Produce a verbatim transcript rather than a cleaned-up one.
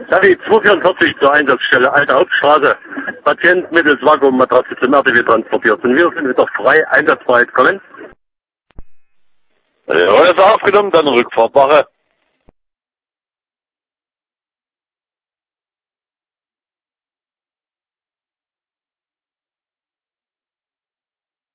David zwei vierundvierzig zur Einsatzstelle Alte Hauptstraße. Patient mittels Vakuummatratze zum R T W transportiert. Und wir sind wieder frei einsatzbereit. Kommen. Ja, ist aufgenommen, dann Rückfahrt mache.